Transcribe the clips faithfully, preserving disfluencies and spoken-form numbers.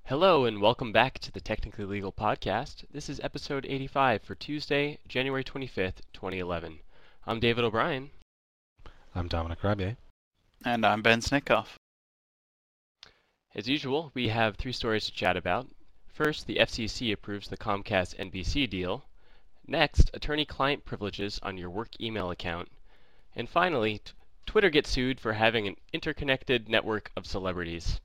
Hello and welcome back to the Technically Legal Podcast. This is episode eighty-five for Tuesday, January twenty-fifth, twenty eleven. I'm David O'Brien. I'm Dominic Rabier. And I'm Ben Snitkoff. As usual, we have three stories to chat about. First, the F C C approves the Comcast N B C deal. Next, attorney-client privileges on your work email account. And finally, t- Twitter gets sued for having an interconnected network of celebrities.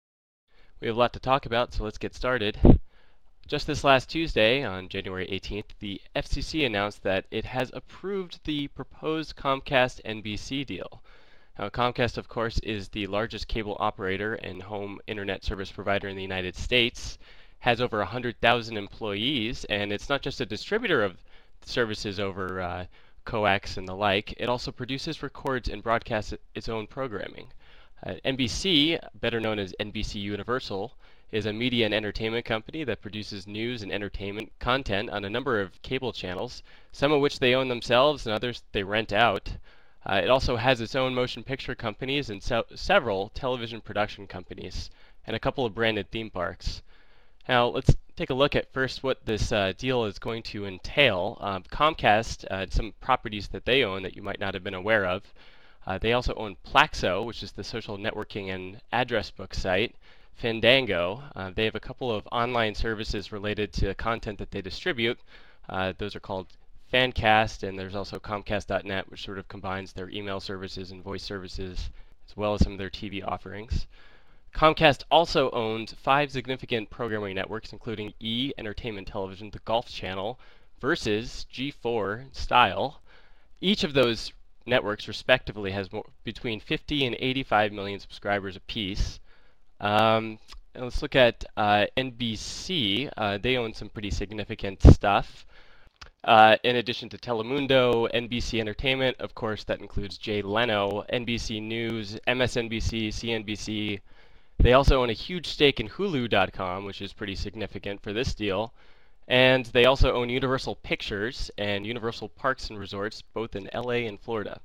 We have a lot to talk about, so let's get started. Just this last Tuesday, on January eighteenth, the F C C announced that it has approved the proposed Comcast N B C deal. Now, Comcast, of course, is the largest cable operator and home internet service provider in the United States, has over one hundred thousand employees, and it's not just a distributor of services over uh, coax and the like. It also produces, records, and broadcasts its own programming. Uh, N B C, better known as N B C Universal, is a media and entertainment company that produces news and entertainment content on a number of cable channels, some of which they own themselves and others they rent out. Uh, it also has its own motion picture companies and se- several television production companies, and a couple of branded theme parks. Now, let's take a look at first what this uh, deal is going to entail. Um, Comcast, uh, some properties that they own that you might not have been aware of. Uh, they also own Plaxo, which is the social networking and address book site. Fandango, uh, they have a couple of online services related to content that they distribute. Uh, those are called Fancast, and there's also Comcast dot net, which sort of combines their email services and voice services, as well as some of their T V offerings. Comcast also owns five significant programming networks, including E! Entertainment Television, the Golf Channel, Versus, G four, Style. Each of those networks respectively has more, between fifty and eighty-five million subscribers apiece. Um, and let's look at uh, N B C. Uh, they own some pretty significant stuff. Uh, in addition to Telemundo, N B C Entertainment, of course, that includes Jay Leno, N B C News, M S N B C, C N B C. They also own a huge stake in Hulu dot com, which is pretty significant for this deal. And they also own Universal Pictures and Universal Parks and Resorts, both in L A and Florida.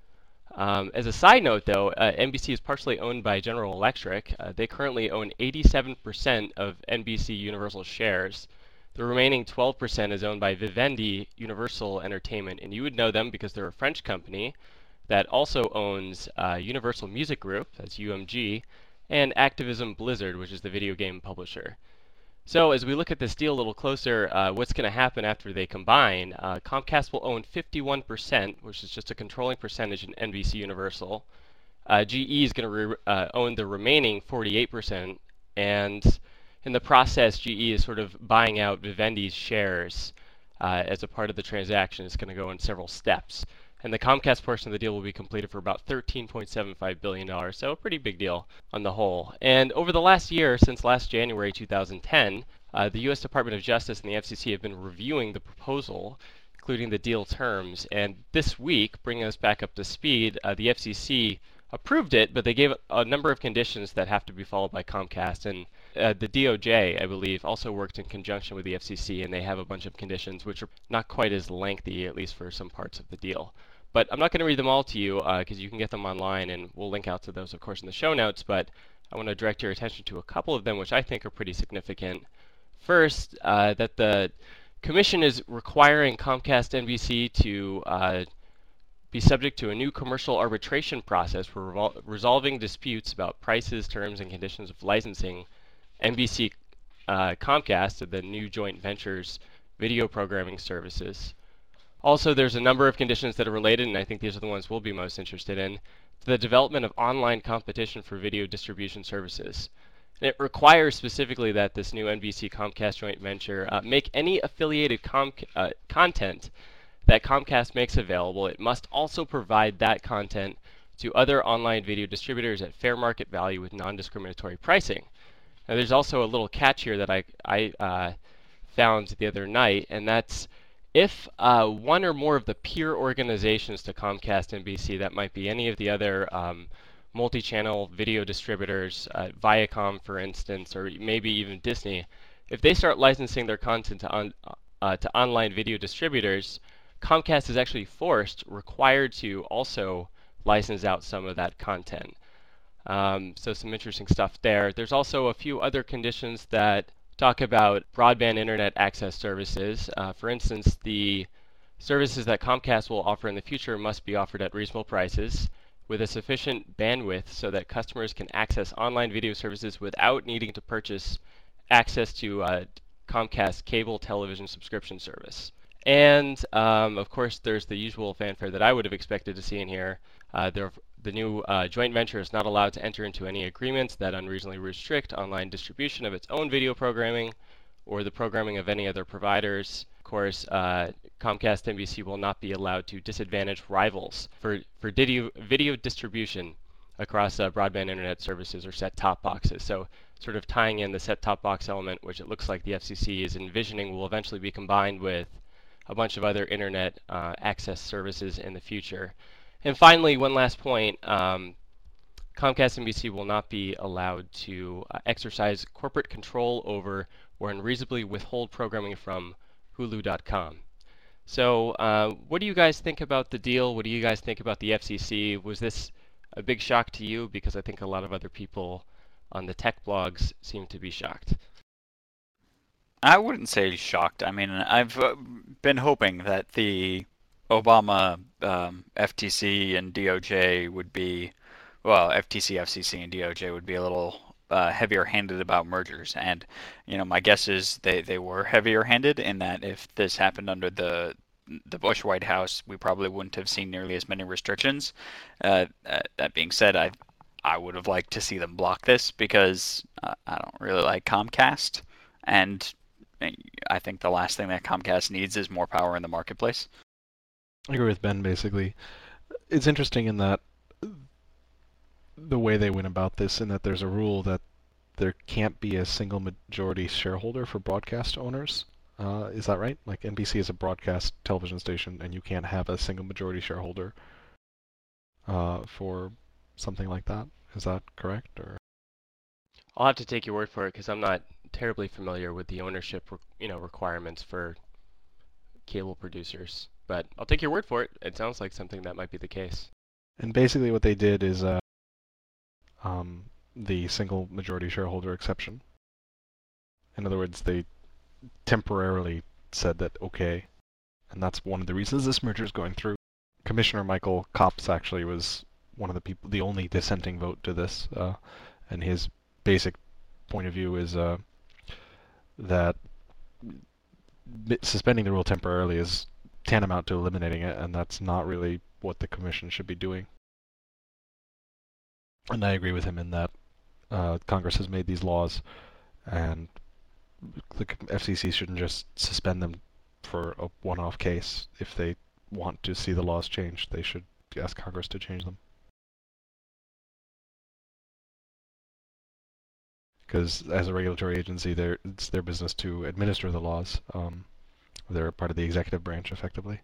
Um, as a side note, though, uh, N B C is partially owned by General Electric. Uh, they currently own eighty-seven percent of N B C Universal shares. The remaining twelve percent is owned by Vivendi Universal Entertainment, and you would know them because they're a French company that also owns uh, Universal Music Group, that's U M G, and Activision Blizzard, which is the video game publisher. So as we look at this deal a little closer, uh, what's going to happen after they combine, uh, Comcast will own fifty-one percent, which is just a controlling percentage in N B C Universal. Uh, G E is going to re- uh, own the remaining forty-eight percent, and in the process, G E is sort of buying out Vivendi's shares uh, as a part of the transaction. It's going to go in several steps. And the Comcast portion of the deal will be completed for about thirteen point seven five billion dollars, so a pretty big deal on the whole. And over the last year, since last January two thousand ten, uh, the U S Department of Justice and the F C C have been reviewing the proposal, including the deal terms. And this week, bringing us back up to speed, uh, the F C C approved it, but they gave a number of conditions that have to be followed by Comcast. And uh, the D O J, I believe, also worked in conjunction with the F C C, and they have a bunch of conditions which are not quite as lengthy, at least for some parts of the deal. But I'm not going to read them all to you because uh, you can get them online, and we'll link out to those, of course, in the show notes. But I want to direct your attention to a couple of them, which I think are pretty significant. First, uh, that the Commission is requiring Comcast N B C to uh, be subject to a new commercial arbitration process for revol- resolving disputes about prices, terms, and conditions of licensing N B C uh, Comcast, the new joint venture's video programming services. Also, there's a number of conditions that are related, and I think these are the ones we'll be most interested in. The development of online competition for video distribution services. And it requires specifically that this new N B C Comcast joint venture uh, make any affiliated com- uh, content that Comcast makes available. It must also provide that content to other online video distributors at fair market value with non-discriminatory pricing. Now, there's also a little catch here that I, I uh, found the other night, and that's if uh, one or more of the peer organizations to Comcast N B C, that might be any of the other um, multi-channel video distributors, uh, Viacom for instance, or maybe even Disney, if they start licensing their content to, on, uh, to online video distributors, Comcast is actually forced, required to also license out some of that content. Um, so some interesting stuff there. There's also a few other conditions that talk about broadband internet access services. Uh, for instance, the services that Comcast will offer in the future must be offered at reasonable prices with a sufficient bandwidth so that customers can access online video services without needing to purchase access to uh, Comcast cable television subscription service. And um, of course, there's the usual fanfare that I would have expected to see in here. Uh, there, the new uh, joint venture is not allowed to enter into any agreements that unreasonably restrict online distribution of its own video programming or the programming of any other providers. Of course, uh, Comcast N B C will not be allowed to disadvantage rivals for, for video, video distribution across uh, broadband internet services or set-top boxes. So sort of tying in the set-top box element, which it looks like the F C C is envisioning will eventually be combined with a bunch of other internet uh, access services in the future. And finally, one last point, um, Comcast N B C will not be allowed to uh, exercise corporate control over or unreasonably withhold programming from Hulu dot com. So uh, what do you guys think about the deal? What do you guys think about the F C C? Was this a big shock to you? Because I think a lot of other people on the tech blogs seem to be shocked. I wouldn't say shocked. I mean, I've uh, been hoping that the Obama um, F T C and D O J would be, well, F T C, F C C, and D O J would be a little uh, heavier-handed about mergers. And, you know, my guess is they, they were heavier-handed in that if this happened under the the Bush White House, we probably wouldn't have seen nearly as many restrictions. Uh, uh, that being said, I I would have liked to see them block this because uh, I don't really like Comcast, and I think the last thing that Comcast needs is more power in the marketplace. I agree with Ben, basically. It's interesting in that the way they went about this, in that there's a rule that there can't be a single majority shareholder for broadcast owners. Uh, is that right? Like N B C is a broadcast television station, and you can't have a single majority shareholder uh, for something like that. Is that correct? Or I'll have to take your word for it because I'm not terribly familiar with the ownership, you know, requirements for cable producers. But I'll take your word for it. It sounds like something that might be the case. And basically, what they did is uh, um, the single majority shareholder exception. In other words, they temporarily said that okay, and that's one of the reasons this merger is going through. Commissioner Michael Copps actually was one of the people, the only dissenting vote to this, uh, and his basic point of view is uh, that suspending the rule temporarily is tantamount to eliminating it, and that's not really what the commission should be doing. And I agree with him in that uh, Congress has made these laws, and the F C C shouldn't just suspend them for a one-off case. If they want to see the laws changed, they should ask Congress to change them. Because as a regulatory agency, it's their business to administer the laws. Um, they're part of the executive branch, effectively.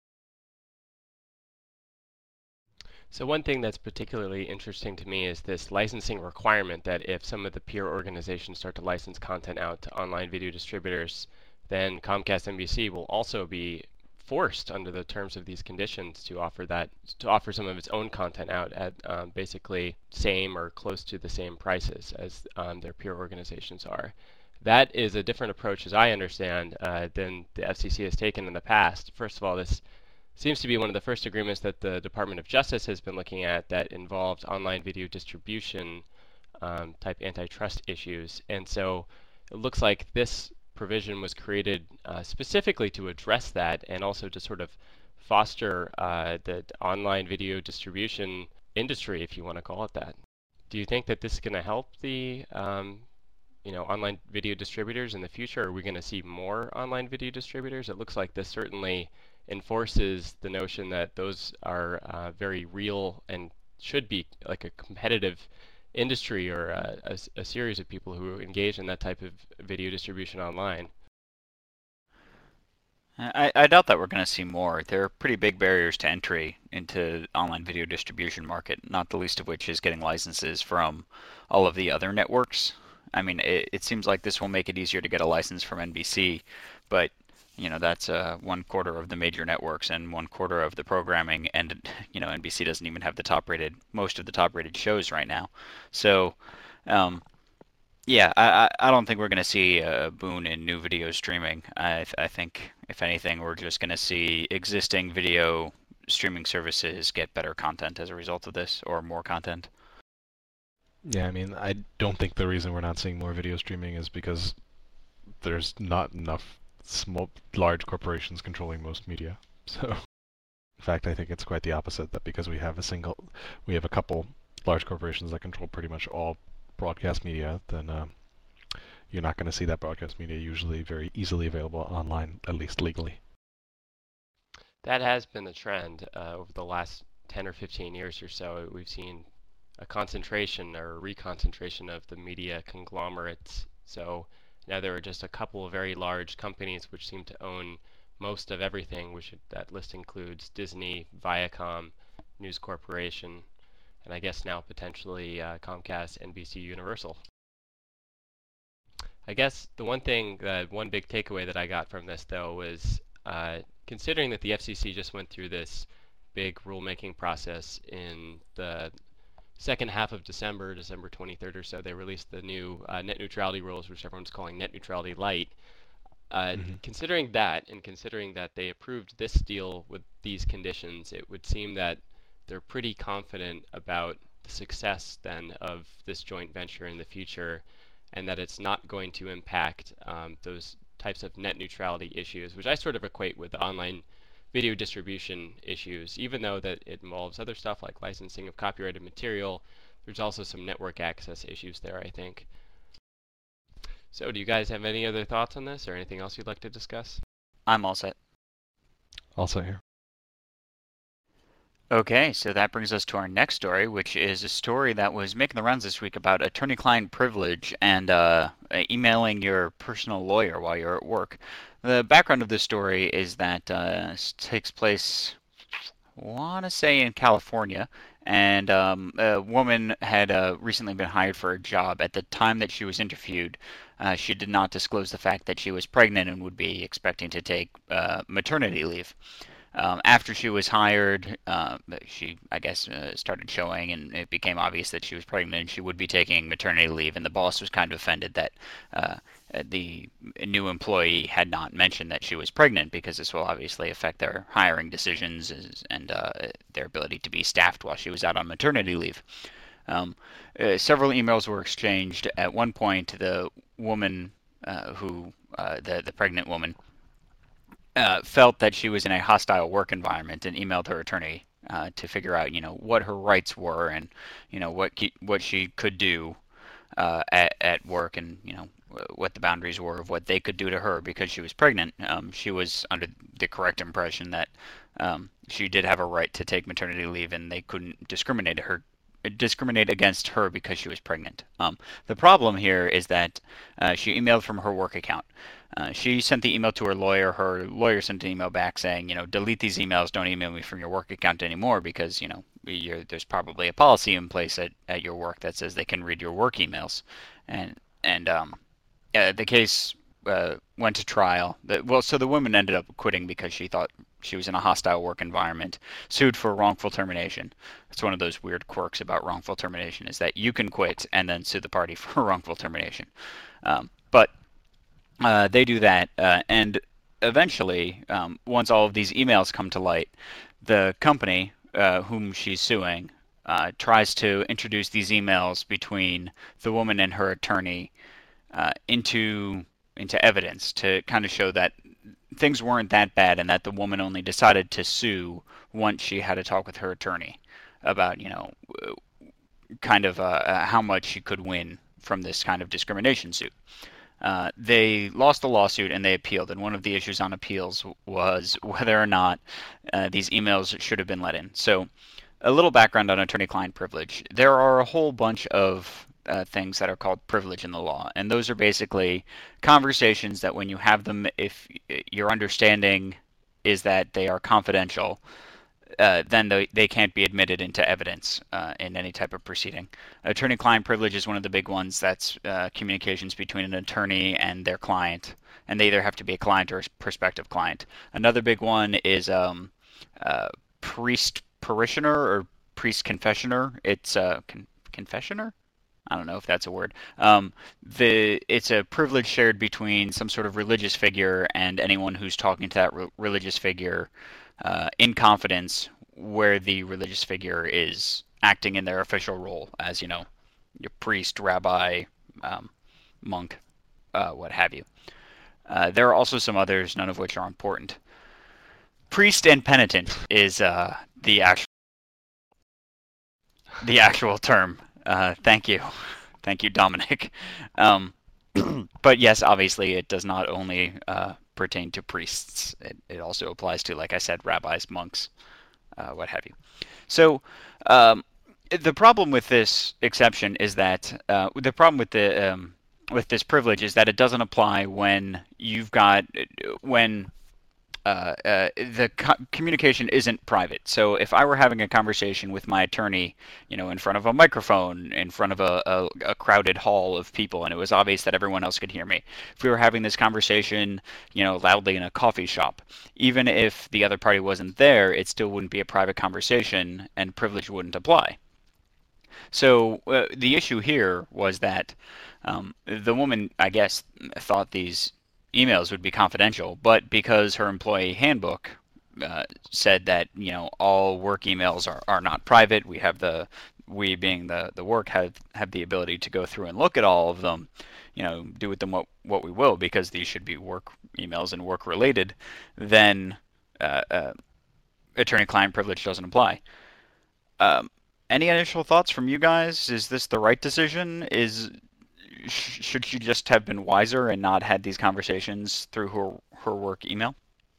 So one thing that's particularly interesting to me is this licensing requirement that if some of the peer organizations start to license content out to online video distributors, then Comcast N B C will also be forced under the terms of these conditions to offer that to offer some of its own content out at um, basically same or close to the same prices as um, their peer organizations are. That is a different approach, as I understand, uh, than the F C C has taken in the past. First of all, this seems to be one of the first agreements that the Department of Justice has been looking at that involved online video distribution um, type antitrust issues. And so it looks like this provision was created uh, specifically to address that and also to sort of foster uh, the online video distribution industry, if you want to call it that. Do you think that this is going to help the um, you know, online video distributors in the future? Are we going to see more online video distributors? It looks like this certainly enforces the notion that those are uh, very real and should be like a competitive industry or a, a, a series of people who engage in that type of video distribution online. I, I doubt that we're going to see more. There are pretty big barriers to entry into the online video distribution market, not the least of which is getting licenses from all of the other networks. I mean, it, it seems like this will make it easier to get a license from N B C, but you know, that's uh, one quarter of the major networks and one quarter of the programming, and you know, N B C doesn't even have the top-rated, most of the top-rated shows right now. So, um, yeah, I, I don't think we're going to see a boom in new video streaming. I, I think, if anything, we're just going to see existing video streaming services get better content as a result of this, or more content. Yeah, I mean, I don't think the reason we're not seeing more video streaming is because there's not enough small, large corporations controlling most media. So, in fact, I think it's quite the opposite. That because we have a single, we have a couple large corporations that control pretty much all broadcast media, then uh, you're not going to see that broadcast media usually very easily available online, at least legally. That has been the trend uh, over the last ten or fifteen years or so. We've seen a concentration or a reconcentration of the media conglomerates. So now there are just a couple of very large companies which seem to own most of everything, which that list includes Disney, Viacom, News Corporation, and I guess now potentially uh, Comcast, N B C, Universal. I guess the one thing, uh, one big takeaway that I got from this though was uh, considering that the F C C just went through this big rulemaking process in the second half of December, December twenty-third or so, they released the new uh, net neutrality rules, which everyone's calling net neutrality light. Uh, mm-hmm. Considering that, and considering that they approved this deal with these conditions, it would seem that they're pretty confident about the success then of this joint venture in the future, and that it's not going to impact um, those types of net neutrality issues, which I sort of equate with the online video distribution issues. Even though that it involves other stuff like licensing of copyrighted material, there's also some network access issues there, I think. So do you guys have any other thoughts on this or anything else you'd like to discuss? I'm all set. All set here. Okay, so that brings us to our next story, which is a story that was making the rounds this week about attorney-client privilege and uh, emailing your personal lawyer while you're at work. The background of this story is that uh, it takes place, I want to say, in California, and um, a woman had uh, recently been hired for a job. At the time that she was interviewed, uh, she did not disclose the fact that she was pregnant and would be expecting to take uh, maternity leave. Um, after she was hired, uh, she, I guess, uh, started showing, and it became obvious that she was pregnant and she would be taking maternity leave, and the boss was kind of offended that uh, the new employee had not mentioned that she was pregnant, because this will obviously affect their hiring decisions and uh, their ability to be staffed while she was out on maternity leave. Um, uh, several emails were exchanged. At one point, the woman uh, who, uh, the, the pregnant woman, Uh, felt that she was in a hostile work environment and emailed her attorney uh, to figure out, you know, what her rights were and, you know, what what she could do uh, at at work, and you know what the boundaries were of what they could do to her because she was pregnant. Um, she was under the correct impression that um, she did have a right to take maternity leave, and they couldn't discriminate her discriminate against her because she was pregnant. Um, the problem here is that uh, she emailed from her work account. Uh, she sent the email to her lawyer. Her lawyer sent an email back saying, you know, delete these emails. Don't email me from your work account anymore because, you know, you're, there's probably a policy in place at, at your work that says they can read your work emails. And and um, uh, the case uh, went to trial. The, well, so the woman ended up quitting because she thought she was in a hostile work environment, sued for wrongful termination. It's one of those weird quirks about wrongful termination, is that you can quit and then sue the party for wrongful termination. Um, but uh, they do that, uh, and eventually, um, once all of these emails come to light, the company uh, whom she's suing uh, tries to introduce these emails between the woman and her attorney uh, into into evidence to kind of show that things weren't that bad, and that the woman only decided to sue once she had a talk with her attorney about, you know, kind of uh, how much she could win from this kind of discrimination suit. Uh, they lost the lawsuit and they appealed, and one of the issues on appeals was whether or not uh, these emails should have been let in. So a little background on attorney-client privilege. There are a whole bunch of Uh, things that are called privilege in the law, and those are basically conversations that when you have them, if your understanding is that they are confidential, uh, then they, they can't be admitted into evidence uh, in any type of proceeding. Attorney-client privilege is one of the big ones. That's uh, communications between an attorney and their client, and they either have to be a client or a prospective client. Another big one is um, uh, priest parishioner or priest confessioner. It's uh, con- confessioner. I don't know if that's a word. Um, the it's a privilege shared between some sort of religious figure and anyone who's talking to that re- religious figure uh, in confidence, where the religious figure is acting in their official role as, you know, your priest, rabbi, um, monk, uh, what have you. Uh, there are also some others, none of which are important. Priest and penitent is uh, the actual the actual term. Uh, thank you. Thank you, Dominic. Um, but yes, obviously, it does not only uh, pertain to priests. It, it also applies to, like I said, rabbis, monks, uh, what have you. So um, the problem with this exception is that uh, the problem with the um, with this privilege is that it doesn't apply when you've got when uh, uh, the co- communication isn't private. So if I were having a conversation with my attorney, you know, in front of a microphone, in front of a, a, a crowded hall of people, and it was obvious that everyone else could hear me, if we were having this conversation, you know, loudly in a coffee shop, even if the other party wasn't there, it still wouldn't be a private conversation, and privilege wouldn't apply. So uh, the issue here was that um, the woman, I guess, thought these emails would be confidential, but because her employee handbook uh, said that, you know, all work emails are, are not private, we have the we being the the work have have the ability to go through and look at all of them, you know, do with them what what we will, because these should be work emails and work related, then uh, uh, attorney-client privilege doesn't apply. Um, any initial thoughts from you guys? Is this the right decision? Is sh- should she just have been wiser and not had these conversations through her her work email?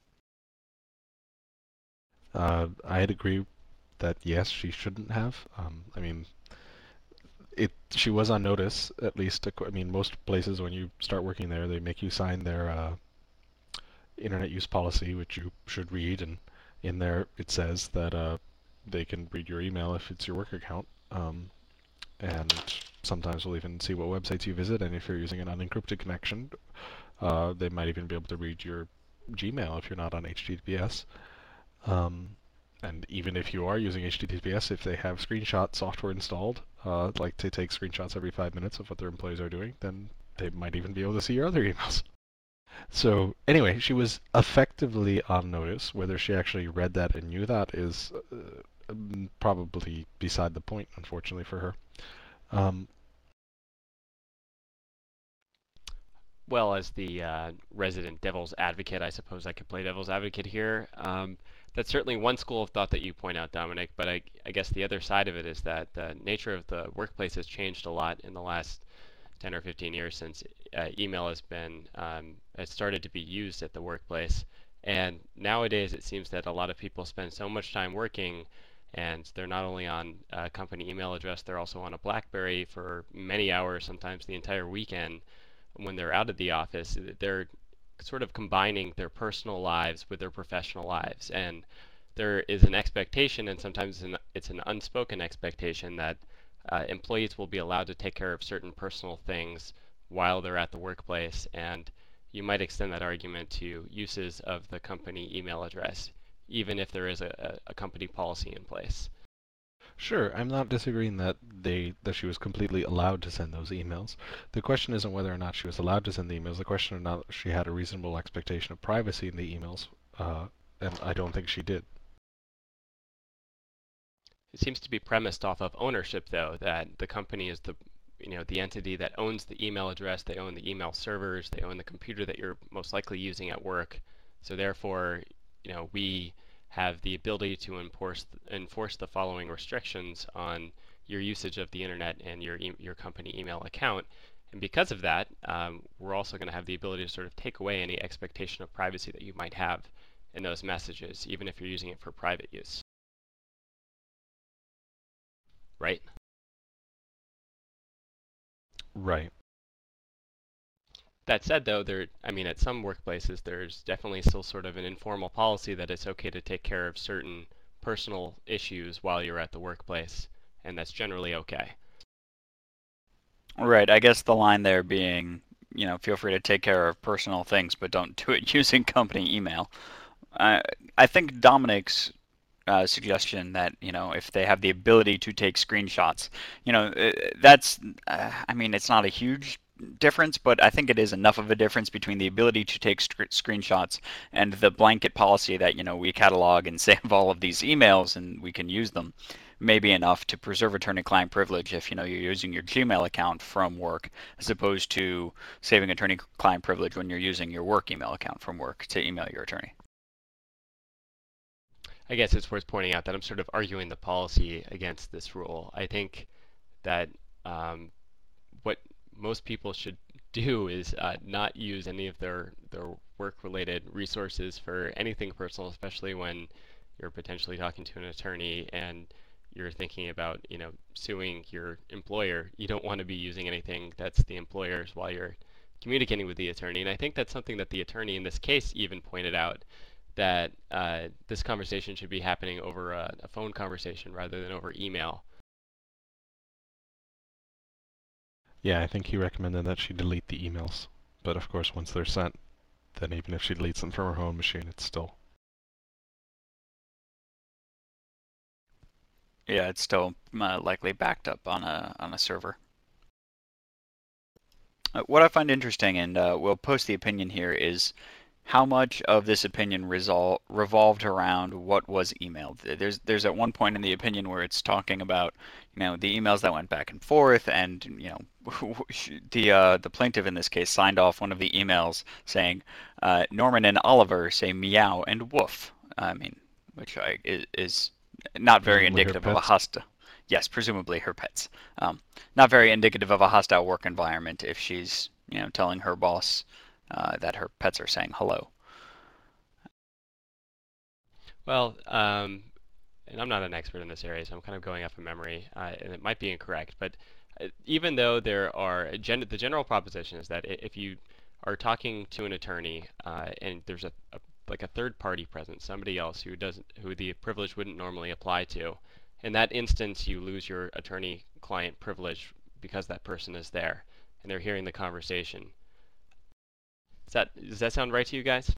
Uh, I'd agree that yes, she shouldn't have. Um, I mean, it she was on notice at least. ac- I mean, most places when you start working there, they make you sign their uh, internet use policy, which you should read, and in there it says that uh, they can read your email if it's your work account. Um, and sometimes we'll even see what websites you visit, and if you're using an unencrypted connection, uh, they might even be able to read your Gmail if you're not on H T T P S. Um, and even if you are using H T T P S, if they have screenshot software installed, uh, like to take screenshots every five minutes of what their employees are doing, then they might even be able to see your other emails. So anyway, she was effectively on notice. Whether she actually read that and knew that is uh, probably beside the point, unfortunately for her. Um, Well, as the uh, resident devil's advocate, I suppose I could play devil's advocate here. Um, that's certainly one school of thought that you point out, Dominic, but I, I guess the other side of it is that the nature of the workplace has changed a lot in the last ten or fifteen years since uh, email has been um, has started to be used at the workplace. And nowadays it seems that a lot of people spend so much time working, and they're not only on a company email address, they're also on a BlackBerry for many hours, sometimes the entire weekend when they're out of the office. They're sort of combining their personal lives with their professional lives. And there is an expectation, and sometimes an, it's an unspoken expectation, that uh, employees will be allowed to take care of certain personal things while they're at the workplace. And you might extend that argument to uses of the company email address, even if there is a, a company policy in place. Sure, I'm not disagreeing that they that she was completely allowed to send those emails. The question isn't whether or not she was allowed to send the emails. The question is not she had a reasonable expectation of privacy in the emails, uh, and I don't think she did. It seems to be premised off of ownership, though, that the company is the you know the entity that owns the email address, they own the email servers, they own the computer that you're most likely using at work. So therefore, you know, we have the ability to enforce enforce the following restrictions on your usage of the internet and your e your company email account. And because of that, um, we're also going to have the ability to sort of take away any expectation of privacy that you might have in those messages, even if you're using it for private use. Right? Right. That said, though, there, I mean, at some workplaces, there's definitely still sort of an informal policy that it's okay to take care of certain personal issues while you're at the workplace, and that's generally okay. Right. I guess the line there being, you know, feel free to take care of personal things, but don't do it using company email. I I think Dominic's uh, suggestion that, you know, if they have the ability to take screenshots, you know, uh, that's, uh, I mean, it's not a huge difference, but I think it is enough of a difference between the ability to take sc- screenshots and the blanket policy that, you know, we catalog and save all of these emails and we can use them. May be enough to preserve attorney-client privilege if, you know, you're using your Gmail account from work, as opposed to saving attorney-client privilege when you're using your work email account from work to email your attorney. I guess it's worth pointing out that I'm sort of arguing the policy against this rule. I think that um, what most people should do is uh, not use any of their, their work-related resources for anything personal, especially when you're potentially talking to an attorney and you're thinking about, you know, suing your employer. You don't want to be using anything that's the employer's while you're communicating with the attorney. And I think that's something that the attorney in this case even pointed out, that uh, this conversation should be happening over a, a phone conversation rather than over email. Yeah, I think he recommended that she delete the emails. But of course, once they're sent, then even if she deletes them from her home machine, it's still... Yeah, it's still uh, likely backed up on a on a server. Uh, what I find interesting, and uh, we'll post the opinion here, is how much of this opinion resol- revolved around what was emailed. There's there's at one point in the opinion where it's talking about, you know, the emails that went back and forth, and, you know, the uh, the plaintiff in this case signed off one of the emails saying, uh, Norman and Oliver say meow and woof. I mean, which I, is, is not very Presumably her indicative of a pets? hostile. Yes, presumably her pets. Um, not very indicative of a hostile work environment if she's, you know, telling her boss uh, that her pets are saying hello. Well, um, and I'm not an expert in this area, so I'm kind of going off of memory, uh, and it might be incorrect, but uh, even though there are, gen- the general proposition is that if you are talking to an attorney uh, and there's a, a like a third party present, somebody else who doesn't, who the privilege wouldn't normally apply to, in that instance you lose your attorney-client privilege because that person is there and they're hearing the conversation. Does that does that sound right to you guys?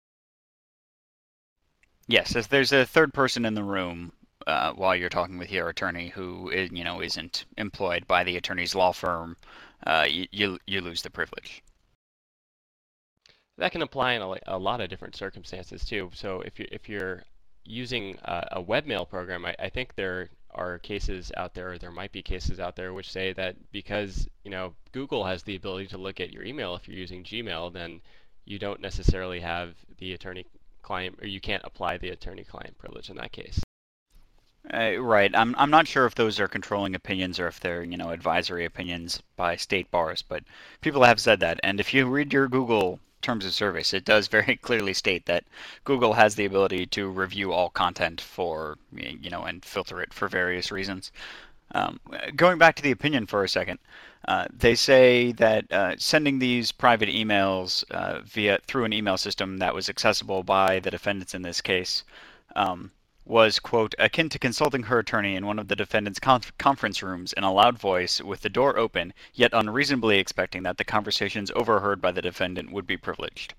Yes, if there's a third person in the room uh, while you're talking with your attorney who is, you know, isn't employed by the attorney's law firm, uh, you, you you lose the privilege. That can apply in a, a lot of different circumstances too. So if you if you're using a, a webmail program, I, I think there are cases out there, or there might be cases out there, which say that because, you know, Google has the ability to look at your email if you're using Gmail, then you don't necessarily have the attorney-client, or you can't apply the attorney-client privilege in that case. Uh, right. I'm I'm not sure if those are controlling opinions or if they're, you know, advisory opinions by state bars, but people have said that. And if you read your Google terms of service, it does very clearly state that Google has the ability to review all content for, you know, and filter it for various reasons. Um, going back to the opinion for a second, uh, they say that uh, sending these private emails uh, via through an email system that was accessible by the defendants in this case um, was, quote, akin to consulting her attorney in one of the defendant's conf- conference rooms in a loud voice with the door open, yet unreasonably expecting that the conversations overheard by the defendant would be privileged.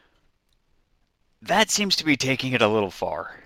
That seems to be taking it a little far.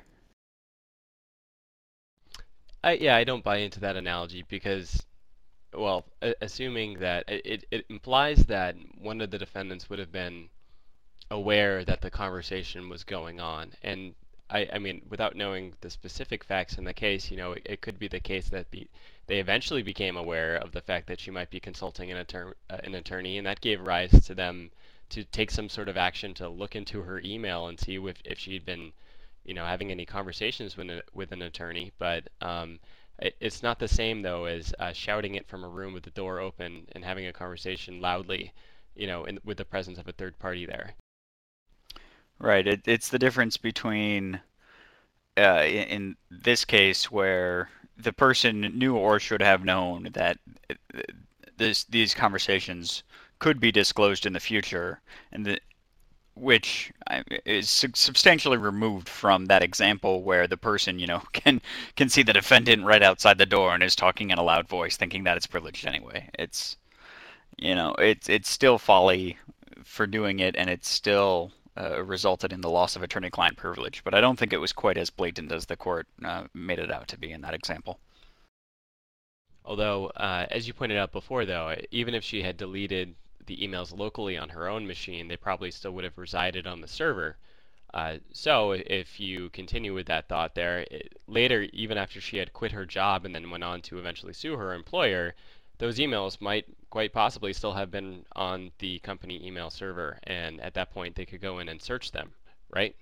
I, yeah, I don't buy into that analogy because, well, a- assuming that it, it implies that one of the defendants would have been aware that the conversation was going on. And I, I mean, without knowing the specific facts in the case, you know, it, it could be the case that the, they eventually became aware of the fact that she might be consulting an, attor- uh, an attorney, and that gave rise to them to take some sort of action to look into her email and see if, if she'd been, you know, having any conversations with, a, with an attorney. But um, it, it's not the same, though, as uh, shouting it from a room with the door open and having a conversation loudly, you know, in, with the presence of a third party there. Right. It, it's the difference between, uh, in, in this case, where the person knew or should have known that this, these conversations could be disclosed in the future, and the, which is substantially removed from that example where the person, you know, can can see the defendant right outside the door and is talking in a loud voice, thinking that it's privileged anyway. It's, you know, it's it's still folly for doing it, and it's still uh, resulted in the loss of attorney-client privilege. But I don't think it was quite as blatant as the court uh, made it out to be in that example. Although, uh, as you pointed out before, though, even if she had deleted the emails locally on her own machine, they probably still would have resided on the server. Uh, so if you continue with that thought there, it, later, even after she had quit her job and then went on to eventually sue her employer, those emails might quite possibly still have been on the company email server, and at that point they could go in and search them, right?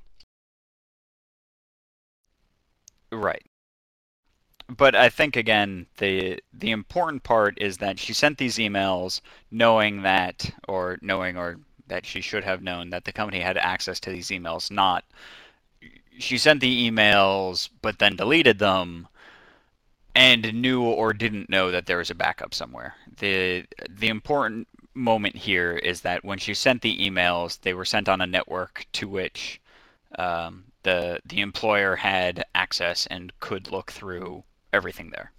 Right. But I think, again, the the important part is that she sent these emails knowing that, or knowing, or that she should have known that the company had access to these emails. Not she sent the emails but then deleted them and knew or didn't know that there was a backup somewhere. The the important moment here is that when she sent the emails, they were sent on a network to which um, the the employer had access and could look through everything there.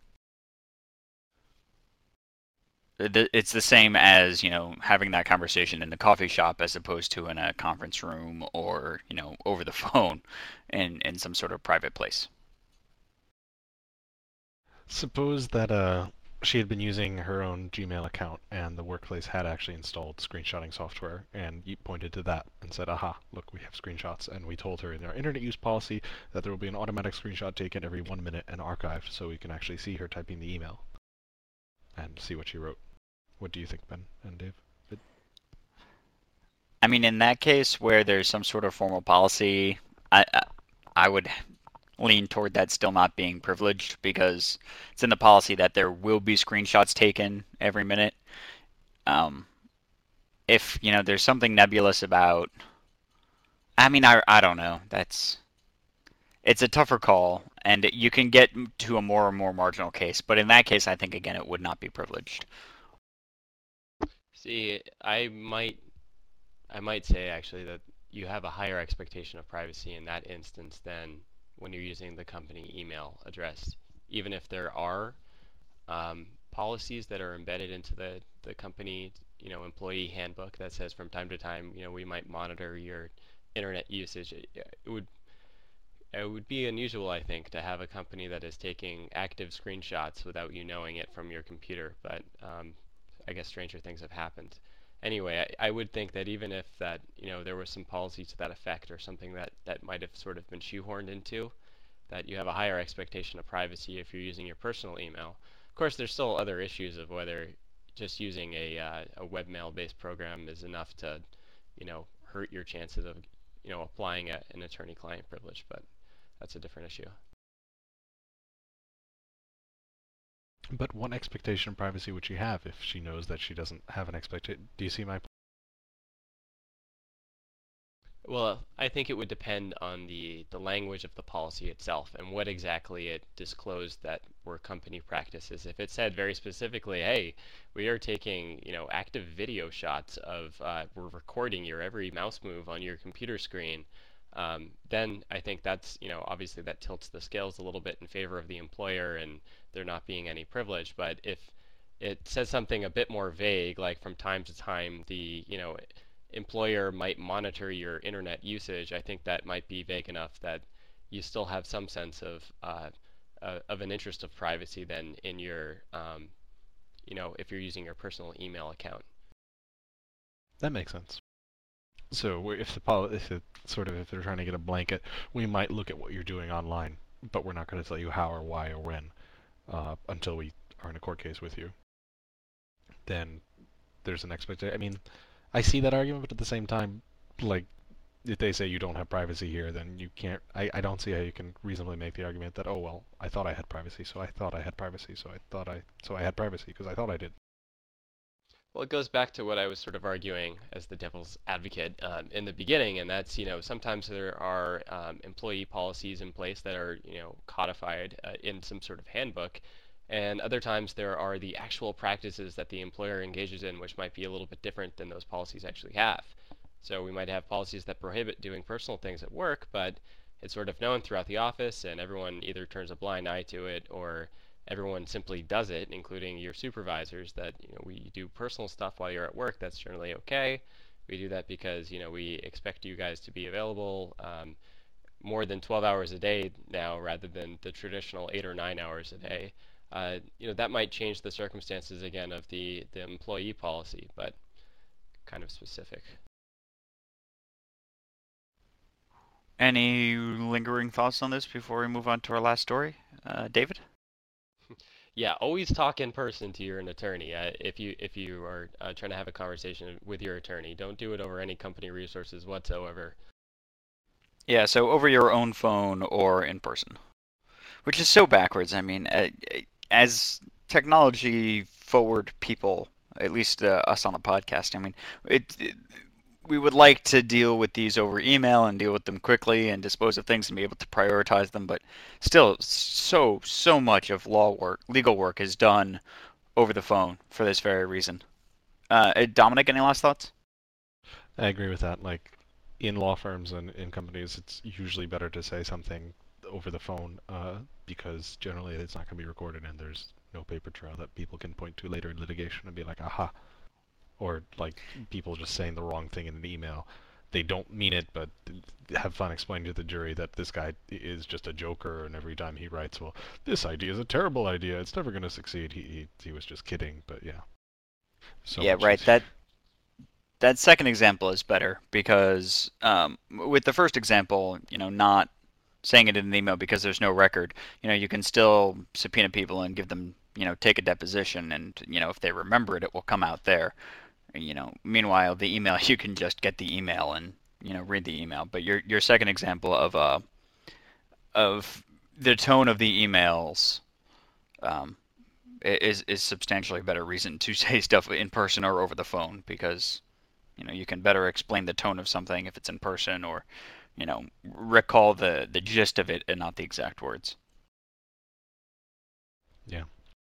It's the same as, you know, having that conversation in the coffee shop as opposed to in a conference room or, you know, over the phone in, in some sort of private place. Suppose that uh, she had been using her own Gmail account and the workplace had actually installed screenshotting software, and you pointed to that and said, aha, look, we have screenshots, and we told her in our internet use policy that there will be an automatic screenshot taken every one minute and archived so we can actually see her typing the email and see what she wrote. What do you think, Ben and Dave? It... I mean, in that case where there's some sort of formal policy, I, I, I would lean toward that still not being privileged, because it's in the policy that there will be screenshots taken every minute. Um, if, you know, there's something nebulous about, I mean, I, I don't know. That's, it's a tougher call, and you can get to a more and more marginal case. But in that case, I think, again, it would not be privileged. See, I might, I might say actually that you have a higher expectation of privacy in that instance than when you're using the company email address. Even if there are um, policies that are embedded into the, the company, you know, employee handbook that says from time to time, you know, we might monitor your internet usage. It, it would it would be unusual, I think, to have a company that is taking active screenshots without you knowing it from your computer. But um, I guess stranger things have happened. Anyway, I, I would think that even if that, you know, there was some policy to that effect or something that, that might have sort of been shoehorned into, that you have a higher expectation of privacy if you're using your personal email. Of course, there's still other issues of whether just using a, uh, a webmail-based program is enough to, you know, hurt your chances of, you know, applying a, an attorney-client privilege, but that's a different issue. But what expectation of privacy would she have if she knows that she doesn't have an expectation? Do you see my point? Well, I think it would depend on the, the language of the policy itself and what exactly it disclosed that were company practices. If it said very specifically, hey, we are taking, you know, active video shots of, uh, we're recording your every mouse move on your computer screen, um, then I think that's, you know, obviously that tilts the scales a little bit in favor of the employer and there not being any privilege. But if it says something a bit more vague, like from time to time the, you know, employer might monitor your internet usage, I think that might be vague enough that you still have some sense of uh, uh, of an interest of privacy then in your, um, you know, if you're using your personal email account. That makes sense. So if the poli- if it sort of if they're trying to get a blanket, we might look at what you're doing online, but we're not going to tell you how or why or when uh, until we are in a court case with you. Then there's an expectation. I mean, I see that argument, but at the same time, like, if they say you don't have privacy here, then you can't, I, I don't see how you can reasonably make the argument that, oh, well, I thought I had privacy, so I thought I had privacy, so I thought I, so I had privacy, because I thought I did. Well, it goes back to what I was sort of arguing as the devil's advocate um, in the beginning, and that's, you know, sometimes there are um, employee policies in place that are, you know, codified uh, in some sort of handbook, and other times there are the actual practices that the employer engages in, which might be a little bit different than those policies actually have. So we might have policies that prohibit doing personal things at work, but it's sort of known throughout the office, and everyone either turns a blind eye to it or everyone simply does it, including your supervisors, that you know we do personal stuff while you're at work. That's generally okay. We do that because you know we expect you guys to be available um, more than twelve hours a day now, rather than the traditional eight or nine hours a day. Uh, you know that might change the circumstances again of the the employee policy, but kind of specific. Any lingering thoughts on this before we move on to our last story, uh, David? Yeah, always talk in person to your attorney. Uh, if you if you are uh, trying to have a conversation with your attorney, don't do it over any company resources whatsoever. Yeah, so over your own phone or in person, which is so backwards. I mean, uh, as technology forward people, at least uh, us on the podcast, I mean, it, it we would like to deal with these over email and deal with them quickly and dispose of things and be able to prioritize them, but still, so so much of law work, legal work, is done over the phone for this very reason. Uh, Dominic, any last thoughts? I agree with that. Like, in law firms and in companies, it's usually better to say something over the phone uh, because generally it's not going to be recorded and there's no paper trail that people can point to later in litigation and be like, aha. Or like people just saying the wrong thing in an email. They don't mean it, but have fun explaining to the jury that this guy is just a joker, and every time he writes, well, this idea is a terrible idea, it's never going to succeed, he, he he was just kidding, but yeah. So yeah, right. That that second example is better because um, with the first example, you know, not saying it in an email because there's no record, you know, you can still subpoena people and give them, you know, take a deposition, and you know, if they remember it, it will come out there. You know, meanwhile, the email, you can just get the email and, you know, read the email. But your your second example of uh of the tone of the emails um, is is substantially better reason to say stuff in person or over the phone, because you know you can better explain the tone of something if it's in person, or you know recall the the gist of it and not the exact words. Yeah.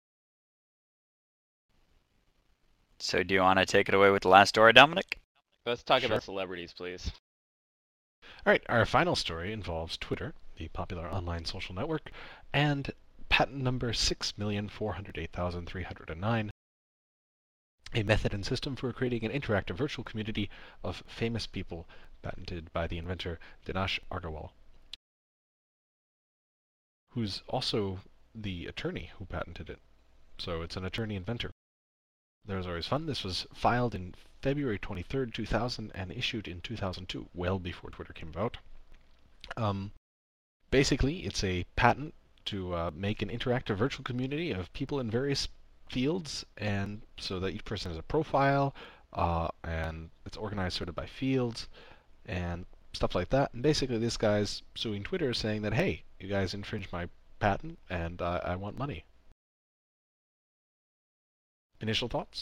So do you want to take it away with the last story, Dominic? Let's talk Sure. about celebrities, please. All right, our final story involves Twitter, the popular online social network, and patent number six million four hundred eight thousand three hundred nine, a method and system for creating an interactive virtual community of famous people, patented by the inventor Dinesh Agarwal, who's also the attorney who patented it. So it's an attorney-inventor. There's always fun. This was filed in February twenty-third, two thousand, and issued in two thousand two, well before Twitter came about. Um, basically, it's a patent to uh, make an interactive virtual community of people in various fields, and so that each person has a profile, uh, and it's organized sort of by fields, and stuff like that. And basically, this guy's suing Twitter, saying that, hey, you guys infringed my patent, and uh, I want money. Initial thoughts?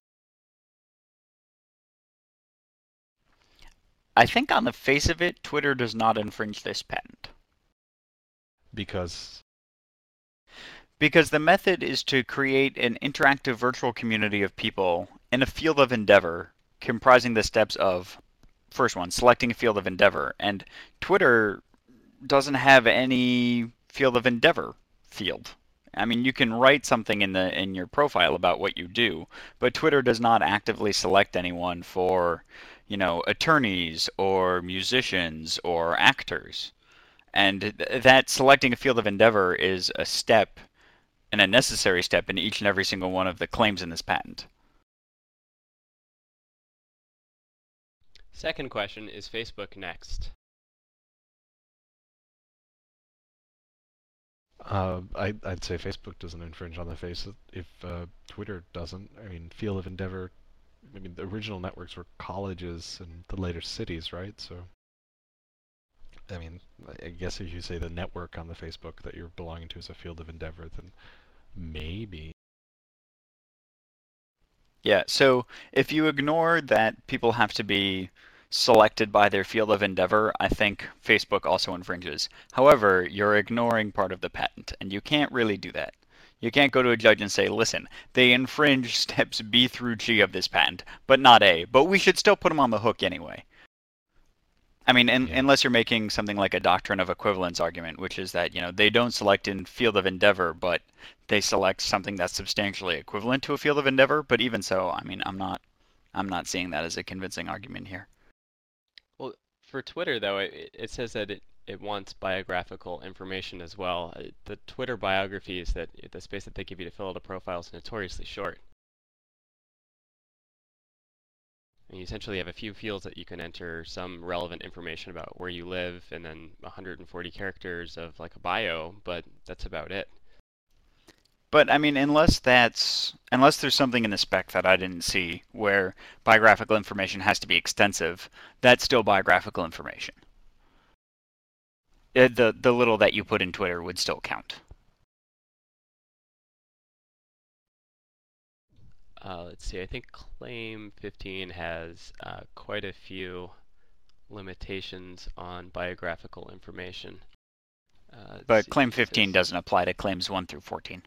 I think on the face of it, Twitter does not infringe this patent. Because? Because the method is to create an interactive virtual community of people in a field of endeavor comprising the steps of, first one, selecting a field of endeavor. And Twitter doesn't have any field of endeavor field. I mean, you can write something in the in your profile about what you do, but Twitter does not actively select anyone for, you know, attorneys or musicians or actors. And th- that selecting a field of endeavor is a step, and a necessary step, in each and every single one of the claims in this patent. Second question, is Facebook next? Uh, I, I'd say Facebook doesn't infringe on the face if uh, Twitter doesn't. I mean, field of endeavor, I mean, the original networks were colleges and the later cities, right? So, I mean, I guess if you say the network on the Facebook that you're belonging to is a field of endeavor, then maybe. Yeah, so if you ignore that people have to be selected by their field of endeavor, I think Facebook also infringes. However, you're ignoring part of the patent, and you can't really do that. You can't go to a judge and say, listen, they infringe steps B through G of this patent, but not A, but we should still put them on the hook anyway. I mean, in, Yeah. unless you're making something like a doctrine of equivalence argument, which is that, you know, they don't select in field of endeavor, but they select something that's substantially equivalent to a field of endeavor. But even so, I mean, I'm not I'm not seeing that as a convincing argument here. Well, for Twitter though, it, it says that it, it wants biographical information as well. Uh, The Twitter biographies, that the space that they give you to fill out a profile, is notoriously short. And you essentially have a few fields that you can enter some relevant information about where you live, and then one hundred forty characters of like a bio, but that's about it. But I mean, unless that's unless there's something in the spec that I didn't see where biographical information has to be extensive, that's still biographical information. Uh, The the little that you put in Twitter would still count. Uh, let's see, I think Claim fifteen has uh, quite a few limitations on biographical information. Uh, let's But see, Claim it fifteen says- doesn't apply to claims one through fourteen.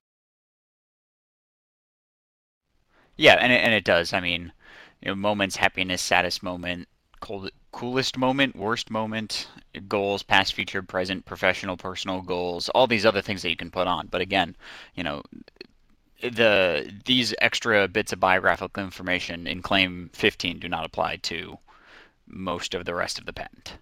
Yeah, and it, and it does. I mean, you know, moments, happiness, saddest moment, cold, coolest moment, worst moment, goals, past, future, present, professional, personal goals, all these other things that you can put on. But again, you know, the these extra bits of biographical information in Claim fifteen do not apply to most of the rest of the patent.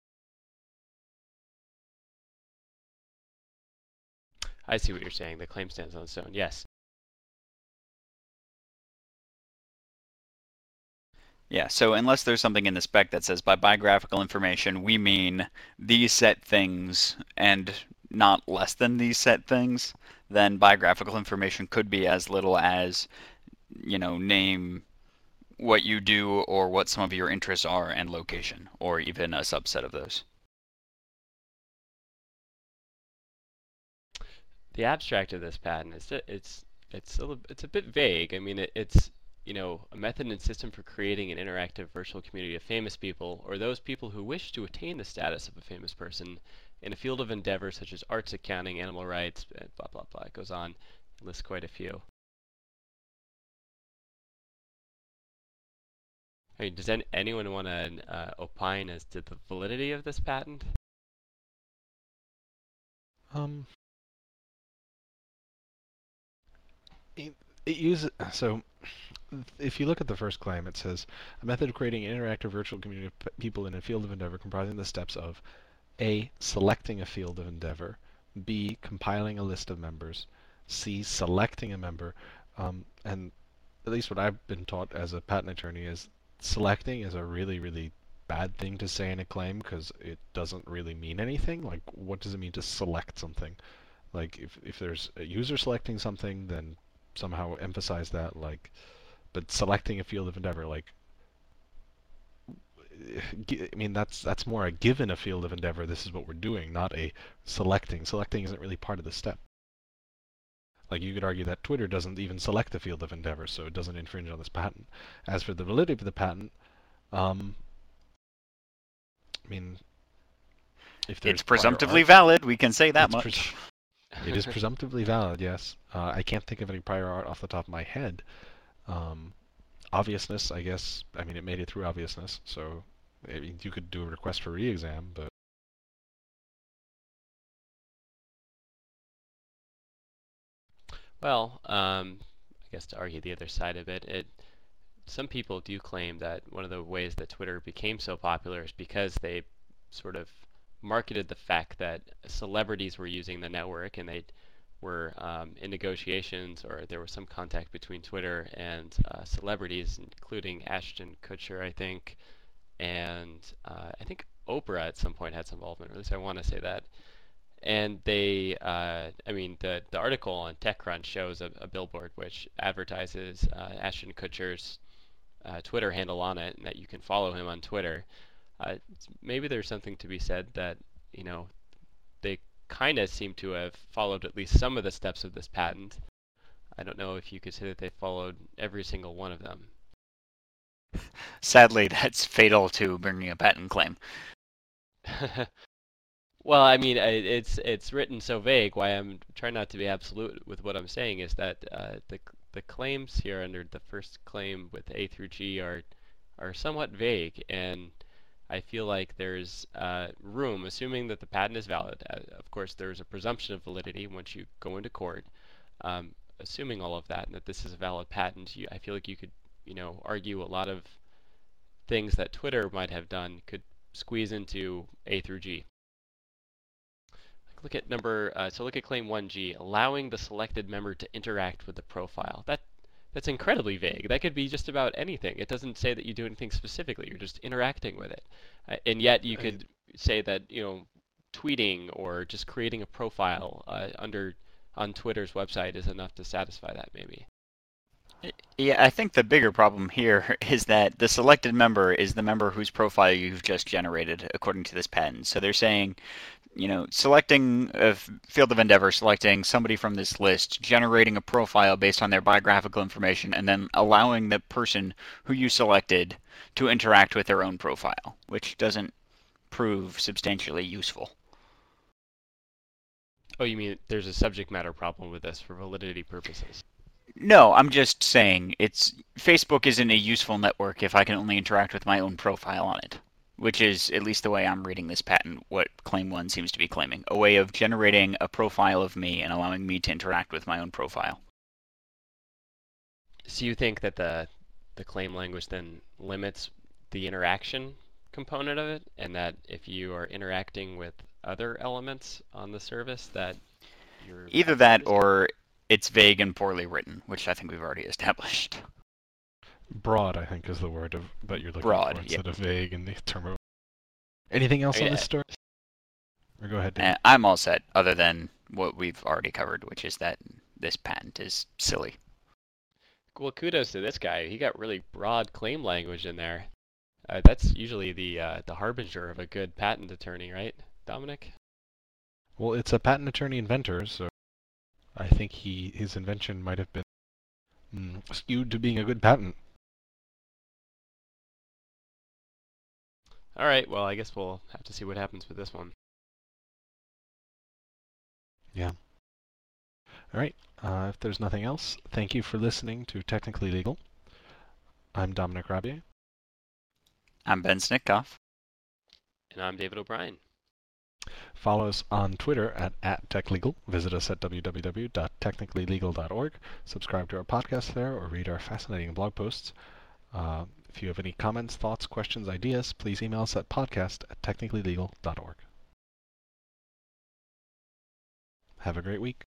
I see what you're saying. The claim stands on its own. Yes. Yeah, so unless there's something in the spec that says by biographical information we mean these set things and not less than these set things, then biographical information could be as little as, you know, name, what you do, or what some of your interests are, and location, or even a subset of those. The abstract of this patent is it's it's a, it's a bit vague. I mean, it, it's you know a method and system for creating an interactive virtual community of famous people, or those people who wish to attain the status of a famous person, in a field of endeavor such as arts, accounting, animal rights, blah blah blah. It goes on, it lists quite a few. I mean, does any, anyone want to uh, opine as to the validity of this patent? Um, it, it uses so. If you look at the first claim, it says a method of creating an interactive virtual community of p- people in a field of endeavor comprising the steps of A. Selecting a field of endeavor, B. Compiling a list of members, C. Selecting a member, um, and at least what I've been taught as a patent attorney is selecting is a really, really bad thing to say in a claim because it doesn't really mean anything. Like, what does it mean to select something? Like, if, if there's a user selecting something, then somehow emphasize that, like, but selecting a field of endeavor, like, I mean, that's that's more a given a field of endeavor. This is what we're doing, not a selecting. Selecting isn't really part of the step. Like, you could argue that Twitter doesn't even select the field of endeavor, so it doesn't infringe on this patent. As for the validity of the patent, um, I mean, if there's It's presumptively art, valid, we can say that it's much. Pres it is presumptively valid, yes. Uh, I can't think of any prior art off the top of my head. Um, obviousness, I guess. I mean, it made it through obviousness, so I mean, you could do a request for re-exam, but Well, um, I guess to argue the other side of it, it some people do claim that one of the ways that Twitter became so popular is because they sort of marketed the fact that celebrities were using the network, and they were um, in negotiations, or there was some contact between Twitter and uh, celebrities, including Ashton Kutcher, I think, and uh, I think Oprah at some point had some involvement, or at least I want to say that. And they, uh, I mean, the the article on TechCrunch shows a, a billboard which advertises uh, Ashton Kutcher's uh, Twitter handle on it, and that you can follow him on Twitter. Uh, maybe there's something to be said that, you know, they kind of seem to have followed at least some of the steps of this patent. I don't know if you could say that they followed every single one of them. Sadly, that's fatal to bringing a patent claim. Well, I mean, it's it's written so vague. Why I'm trying not to be absolute with what I'm saying is that uh, the the claims here under the first claim with A through G are are somewhat vague, and I feel like there's uh, room, assuming that the patent is valid. Uh, of course, there's a presumption of validity once you go into court. Um, assuming all of that and that this is a valid patent, you, I feel like you could, you know, argue a lot of things that Twitter might have done could squeeze into A through G. Look at number, uh, so look at claim one G, allowing the selected member to interact with the profile. That That's incredibly vague. That could be just about anything. It doesn't say that you do anything specifically. You're just interacting with it. Uh, and yet you could say that, you know, tweeting or just creating a profile uh, under on Twitter's website is enough to satisfy that, maybe. Yeah, I think the bigger problem here is that the selected member is the member whose profile you've just generated, according to this patent. So they're saying, you know, selecting a field of endeavor, selecting somebody from this list, generating a profile based on their biographical information, and then allowing the person who you selected to interact with their own profile, which doesn't prove substantially useful. Oh, you mean there's a subject matter problem with this for validity purposes? No, I'm just saying it's Facebook isn't a useful network if I can only interact with my own profile on it, which is, at least the way I'm reading this patent, what Claim one seems to be claiming, a way of generating a profile of me and allowing me to interact with my own profile. So you think that the the claim language then limits the interaction component of it, and that if you are interacting with other elements on the service that you're... Either that or it's vague and poorly written, which I think we've already established. Broad, I think, is the word of, that you're looking Broad, for instead yeah. of vague in the term of... Anything else Oh, on yeah. this story? Or go ahead, Dave. Uh, I'm all set, other than what we've already covered, which is that this patent is silly. Well, kudos to this guy. He got really broad claim language in there. Uh, that's usually the uh, the harbinger of a good patent attorney, right, Dominic? Well, it's a patent attorney inventor, so I think he his invention might have been mm, skewed to being a good patent. All right, well, I guess we'll have to see what happens with this one. Yeah. All right. Uh, if there's nothing else, thank you for listening to Technically Legal. I'm Dominic Rabier. I'm Ben Snitkoff. And I'm David O'Brien. Follow us on Twitter at, at TechLegal. Visit us at w w w dot technically legal dot org. Subscribe to our podcast there or read our fascinating blog posts. Uh, if you have any comments, thoughts, questions, ideas, please email us at podcast at technically legal dot org. Have a great week.